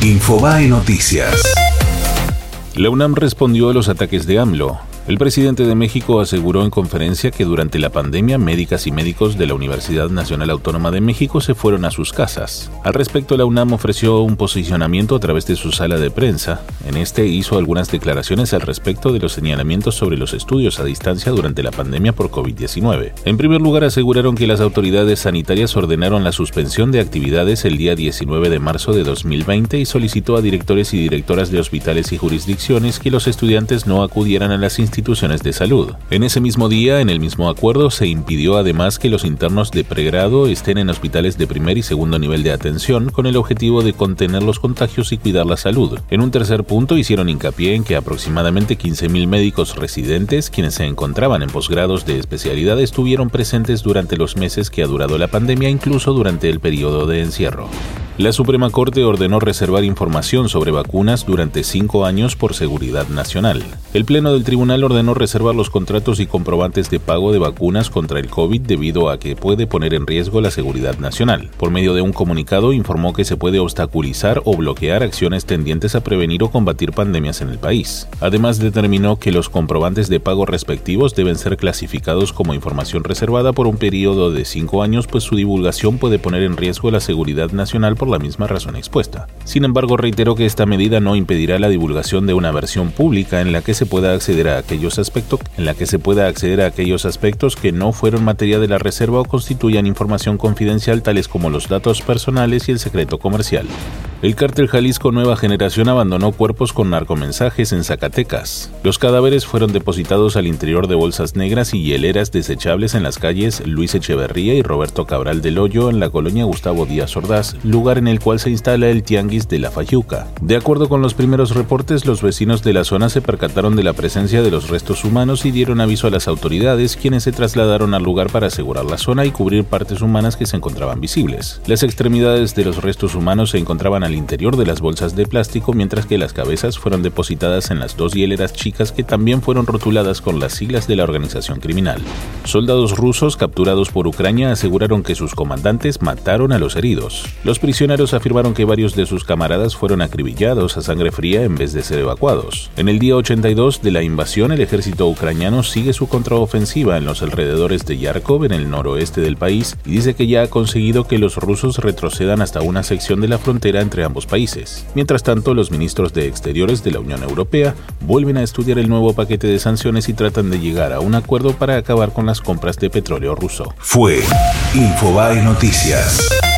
Infobae Noticias. La UNAM respondió a los ataques de AMLO. El presidente de México aseguró en conferencia que durante la pandemia médicas y médicos de la Universidad Nacional Autónoma de México se fueron a sus casas. Al respecto, la UNAM ofreció un posicionamiento a través de su sala de prensa. En este hizo algunas declaraciones al respecto de los señalamientos sobre los estudios a distancia durante la pandemia por COVID-19. En primer lugar, aseguraron que las autoridades sanitarias ordenaron la suspensión de actividades el día 19 de marzo de 2020 y solicitó a directores y directoras de hospitales y jurisdicciones que los estudiantes no acudieran a las instituciones de salud. En ese mismo día, en el mismo acuerdo, se impidió además que los internos de pregrado estén en hospitales de primer y segundo nivel de atención con el objetivo de contener los contagios y cuidar la salud. En un tercer punto, hicieron hincapié en que aproximadamente 15.000 médicos residentes, quienes se encontraban en posgrados de especialidad, estuvieron presentes durante los meses que ha durado la pandemia, incluso durante el periodo de encierro. La Suprema Corte ordenó reservar información sobre vacunas durante 5 años por seguridad nacional. El Pleno del Tribunal ordenó reservar los contratos y comprobantes de pago de vacunas contra el COVID debido a que puede poner en riesgo la seguridad nacional. Por medio de un comunicado, informó que se puede obstaculizar o bloquear acciones tendientes a prevenir o combatir pandemias en el país. Además, determinó que los comprobantes de pago respectivos deben ser clasificados como información reservada por un periodo de 5 años, pues su divulgación puede poner en riesgo la seguridad nacional por la misma razón expuesta. Sin embargo, reiteró que esta medida no impedirá la divulgación de una versión pública en la que se pueda acceder a aquellos aspectos que no fueron materia de la reserva o constituyan información confidencial, tales como los datos personales y el secreto comercial. El cártel Jalisco Nueva Generación abandonó cuerpos con narcomensajes en Zacatecas. Los cadáveres fueron depositados al interior de bolsas negras y hieleras desechables en las calles Luis Echeverría y Roberto Cabral del Hoyo en la colonia Gustavo Díaz Ordaz, lugar en el cual se instala el Tianguis de la Fayuca. De acuerdo con los primeros reportes, los vecinos de la zona se percataron de la presencia de los restos humanos y dieron aviso a las autoridades, quienes se trasladaron al lugar para asegurar la zona y cubrir partes humanas que se encontraban visibles. Las extremidades de los restos humanos se encontraban al interior de las bolsas de plástico, mientras que las cabezas fueron depositadas en las 2 hieleras chicas que también fueron rotuladas con las siglas de la organización criminal. Soldados rusos capturados por Ucrania aseguraron que sus comandantes mataron a los heridos. Los prisioneros afirmaron que varios de sus camaradas fueron acribillados a sangre fría en vez de ser evacuados. En el día 82 de la invasión, el ejército ucraniano sigue su contraofensiva en los alrededores de Yarkov, en el noroeste del país, y dice que ya ha conseguido que los rusos retrocedan hasta una sección de la frontera entre ambos países. Mientras tanto, los ministros de Exteriores de la Unión Europea vuelven a estudiar el nuevo paquete de sanciones y tratan de llegar a un acuerdo para acabar con las compras de petróleo ruso. Fue Infobae Noticias.